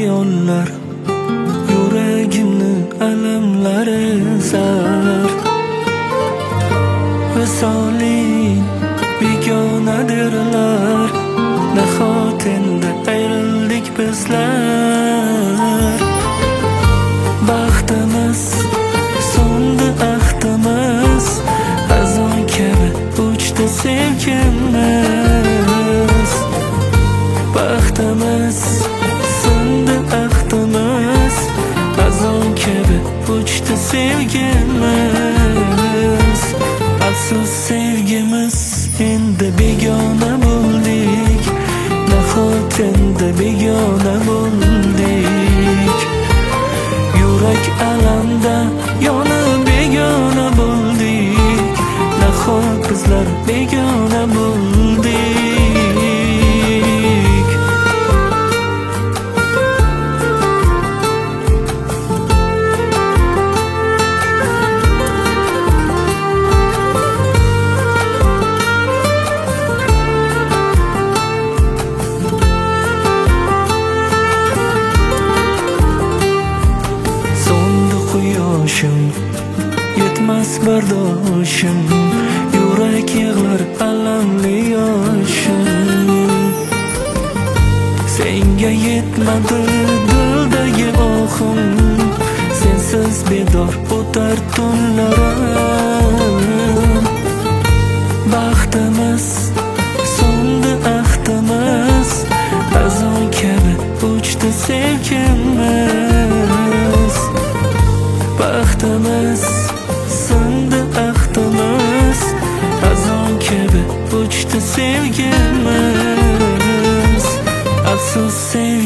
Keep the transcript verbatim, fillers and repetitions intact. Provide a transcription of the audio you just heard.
xayollar, yuragimni alamlari zar. Visoling begonadirlar, nahot endi ayrildik bizlar. Baxtimiz so'ndi, ahdimiz azon kabi uchdi sevgimiz. Baxtimiz so'ndi, ahdimiz azon kabi uchdi sevgimiz. Afsus sevgimiz endi begona bo'ldik, nahot endi begona bo'ldik. Yurak alamda yonib begona bo'ldik, nahot bizlar begona bo'ldik. Yetmas bardoshim, yurak yig'lar alamli yoshim. Senga yetmadi dildagi ohim, sensiz bedor o'tar tunlarim. Baxtimiz so'ndi, ahdimiz azon kabi uchdi sevgimiz. Baxtimiz so'ndi, ahdimiz azon kabi uchdi sevgimiz. Afsus sevgimiz